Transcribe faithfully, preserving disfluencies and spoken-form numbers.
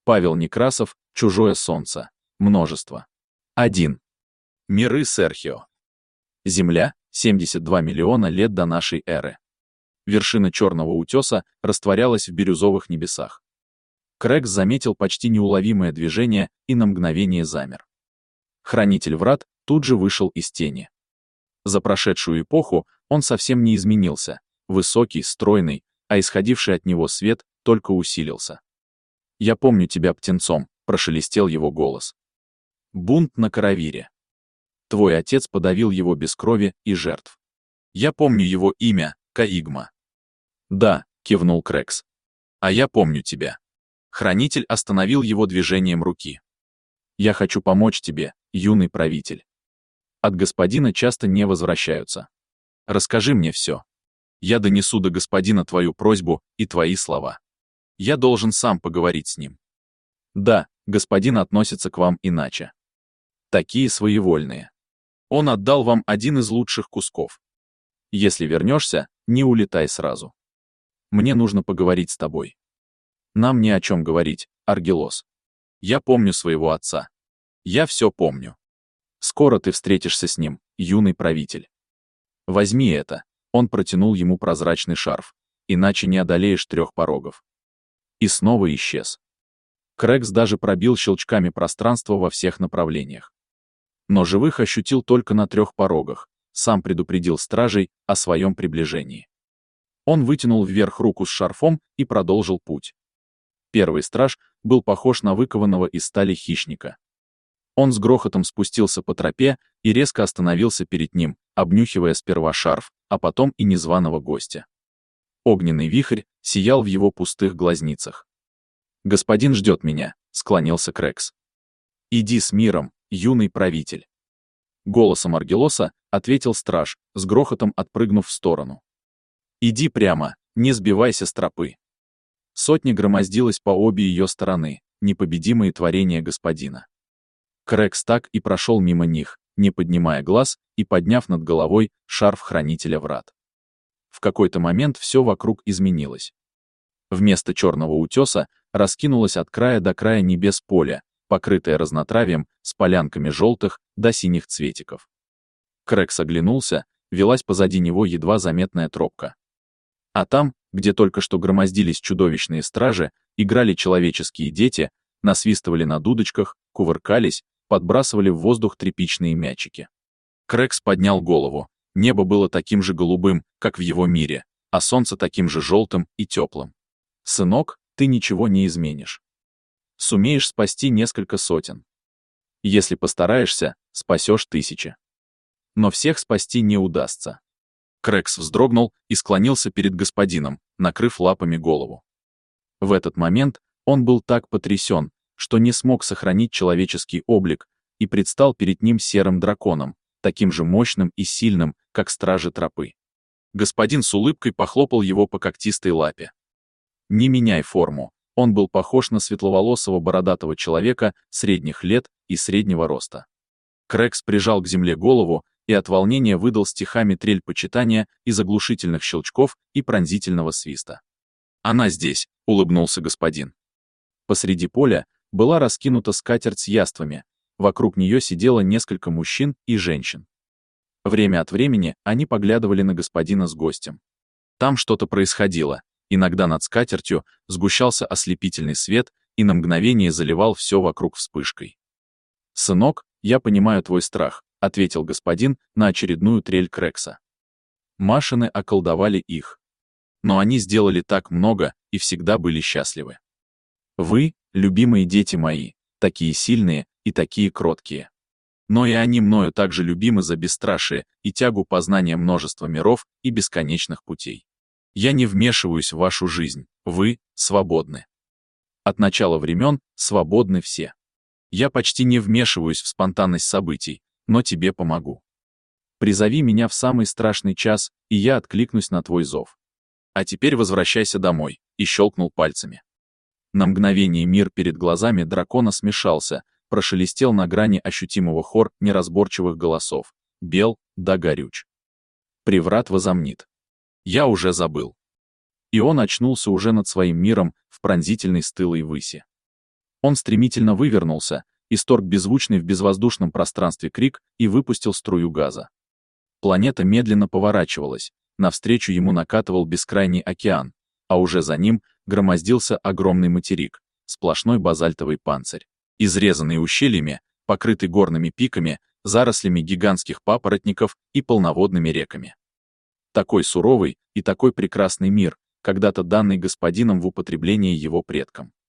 Павел Некрасов, «Чужое солнце». Множество. один. Миры Серхио. Земля — семьдесят два миллиона лет до нашей эры. Вершина черного утеса растворялась в бирюзовых небесах. Крекс заметил почти неуловимое движение и на мгновение замер. Хранитель врат тут же вышел из тени. За прошедшую эпоху он совсем не изменился, высокий, стройный, а исходивший от него свет только усилился. «Я помню тебя птенцом», — прошелестел его голос. «Бунт на Каравире. Твой отец подавил его без крови и жертв. Я помню его имя, Каигма». «Да», — кивнул Крекс. «А я помню тебя». Хранитель остановил его движением руки. «Я хочу помочь тебе, юный правитель. От господина часто не возвращаются. Расскажи мне все. Я донесу до господина твою просьбу и твои слова. Я должен сам поговорить с ним. Да, господин относится к вам иначе. Такие своевольные. Он отдал вам один из лучших кусков. Если вернешься, не улетай сразу. Мне нужно поговорить с тобой. Нам не о чем говорить, Аргелос. Я помню своего отца. Я все помню. Скоро ты встретишься с ним, юный правитель. Возьми это». Он протянул ему прозрачный шарф. «Иначе не одолеешь трех порогов». И снова исчез. Крекс даже пробил щелчками пространство во всех направлениях. Но живых ощутил только на трех порогах, сам предупредил стражей о своем приближении. Он вытянул вверх руку с шарфом и продолжил путь. Первый страж был похож на выкованного из стали хищника. Он с грохотом спустился по тропе и резко остановился перед ним, обнюхивая сперва шарф, а потом и незваного гостя. Огненный вихрь сиял в его пустых глазницах. «Господин ждет меня», — склонился Крекс. «Иди с миром, юный правитель». Голосом Аргелоса ответил страж, с грохотом отпрыгнув в сторону. «Иди прямо, не сбивайся с тропы». Сотня громоздилась по обе ее стороны, непобедимые творения господина. Крекс так и прошел мимо них, не поднимая глаз и подняв над головой шарф хранителя врат. В какой-то момент все вокруг изменилось. Вместо черного утеса раскинулось от края до края небес поле, покрытое разнотравием с полянками желтых до синих цветиков. Крекс оглянулся, велась позади него едва заметная тропка. А там, где только что громоздились чудовищные стражи, играли человеческие дети, насвистывали на дудочках, кувыркались, подбрасывали в воздух тряпичные мячики. Крекс поднял голову. Небо было таким же голубым, как в его мире, а солнце таким же желтым и теплым. «Сынок, ты ничего не изменишь. Сумеешь спасти несколько сотен. Если постараешься, спасешь тысячи. Но всех спасти не удастся». Крекс вздрогнул и склонился перед господином, накрыв лапами голову. В этот момент он был так потрясен, что не смог сохранить человеческий облик и предстал перед ним серым драконом, таким же мощным и сильным, как стражи тропы. Господин с улыбкой похлопал его по когтистой лапе. «Не меняй форму». Он был похож на светловолосого бородатого человека средних лет и среднего роста. Крекс прижал к земле голову и от волнения выдал стихами трель почитания из оглушительных щелчков и пронзительного свиста. «Она здесь», — улыбнулся господин. Посреди поля была раскинута скатерть с яствами, вокруг нее сидело несколько мужчин и женщин. Время от времени они поглядывали на господина с гостем. Там что-то происходило, иногда над скатертью сгущался ослепительный свет и на мгновение заливал все вокруг вспышкой. «Сынок, я понимаю твой страх», — ответил господин на очередную трель Крекса. Машины околдовали их. Но они сделали так много и всегда были счастливы. Вы, любимые дети мои, такие сильные и такие кроткие. Но и они мною также любимы за бесстрашие и тягу познания множества миров и бесконечных путей. Я не вмешиваюсь в вашу жизнь, вы свободны. От начала времен свободны все. Я почти не вмешиваюсь в спонтанность событий, но тебе помогу. Призови меня в самый страшный час, и я откликнусь на твой зов. А теперь возвращайся домой», и щелкнул пальцами. На мгновение мир перед глазами дракона смешался, прошелестел на грани ощутимого хор неразборчивых голосов. Бел да горюч. Приврат возомнит. Я уже забыл. И он очнулся уже над своим миром в пронзительной стылой выси. Он стремительно вывернулся, исторг беззвучный в безвоздушном пространстве крик и выпустил струю газа. Планета медленно поворачивалась, навстречу ему накатывал бескрайний океан, а уже за ним громоздился огромный материк, сплошной базальтовый панцирь, изрезанный ущельями, покрытый горными пиками, зарослями гигантских папоротников и полноводными реками. Такой суровый и такой прекрасный мир, когда-то данный господином в употребление его предкам.